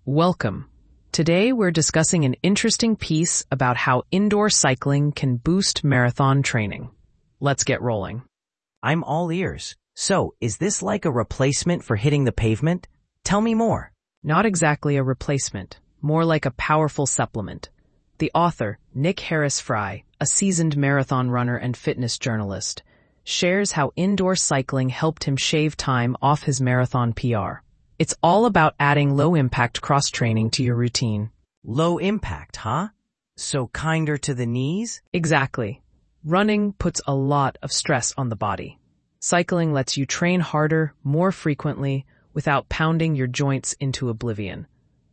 Welcome. Today we're discussing an interesting piece about how indoor cycling can boost marathon training. Let's get rolling. I'm all ears. So, is this like a replacement for hitting the pavement? Tell me more. Not exactly a replacement, more like a powerful supplement. The author, Nick Harris-Fry, a seasoned marathon runner and fitness journalist, shares how indoor cycling helped him shave time off his marathon PR. It's all about adding low-impact cross-training to your routine. Low impact, huh? So kinder to the knees? Exactly. Running puts a lot of stress on the body. Cycling lets you train harder, more frequently, without pounding your joints into oblivion.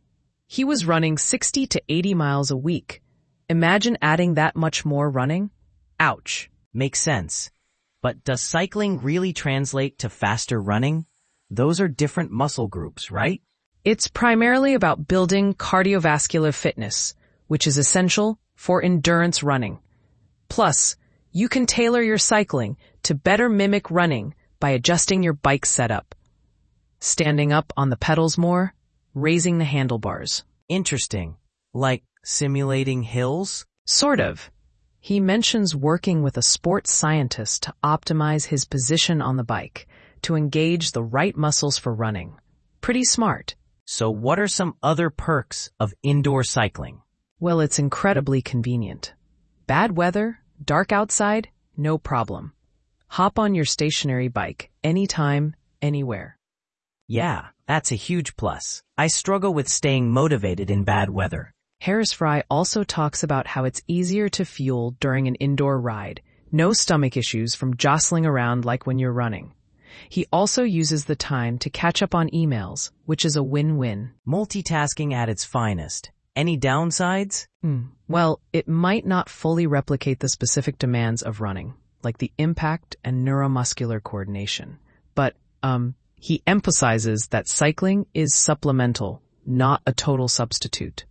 He was running 60 to 80 miles a week. Imagine adding that much more running? Ouch. Makes sense. But does cycling really translate to faster running? Those are different muscle groups, right? It's primarily about building cardiovascular fitness, which is essential for endurance running. Plus, you can tailor your cycling to better mimic running by adjusting your bike setup. Standing up on the pedals more, raising the handlebars. Interesting. Like simulating hills? Sort of. He mentions working with a sports scientist to optimize his position on the bike, to engage the right muscles for running. Pretty smart. So what are some other perks of indoor cycling? Well, it's incredibly convenient. Bad weather, dark outside, no problem. Hop on your stationary bike anytime, anywhere. Yeah, that's a huge plus. I struggle with staying motivated in bad weather. Harris-Fry also talks about how it's easier to fuel during an indoor ride. No stomach issues from jostling around like when you're running. He also uses the time to catch up on emails, which is a win-win. Multitasking at its finest. Any downsides? Well, it might not fully replicate the specific demands of running, like the impact and neuromuscular coordination. But, he emphasizes that cycling is supplemental, not a total substitute.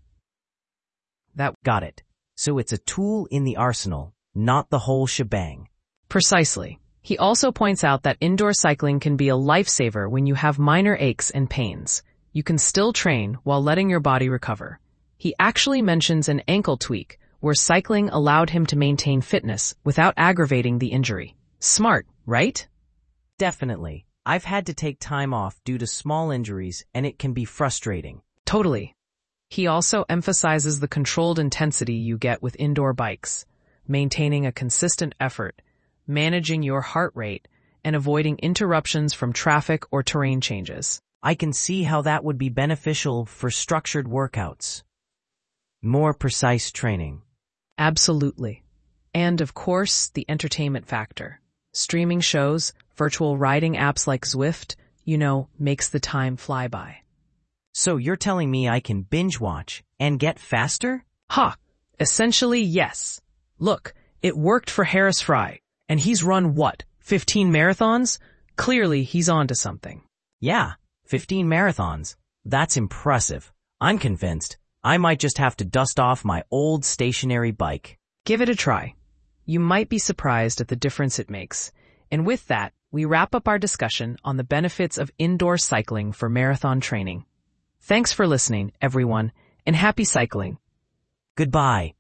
Got it. So it's a tool in the arsenal, not the whole shebang. Precisely. He also points out that indoor cycling can be a lifesaver when you have minor aches and pains. You can still train while letting your body recover. He actually mentions an ankle tweak where cycling allowed him to maintain fitness without aggravating the injury. Smart, right? Definitely. I've had to take time off due to small injuries, and it can be frustrating. Totally. He also emphasizes the controlled intensity you get with indoor bikes, maintaining a consistent effort, managing your heart rate, and avoiding interruptions from traffic or terrain changes. I can see how that would be beneficial for structured workouts. More precise training. Absolutely. And of course, the entertainment factor. Streaming shows, virtual riding apps like Zwift, makes the time fly by. So you're telling me I can binge watch and get faster? Essentially, yes. Look, it worked for Harris-Fry. And he's run, 15 marathons? Clearly, he's onto something. Yeah, 15 marathons. That's impressive. I'm convinced. I might just have to dust off my old stationary bike. Give it a try. You might be surprised at the difference it makes. And with that, we wrap up our discussion on the benefits of indoor cycling for marathon training. Thanks for listening, everyone, and happy cycling. Goodbye.